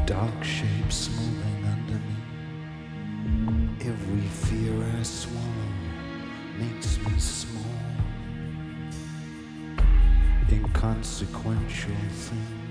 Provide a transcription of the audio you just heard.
Dark shapes moving under me. Every fear I swallow makes me small. Inconsequential things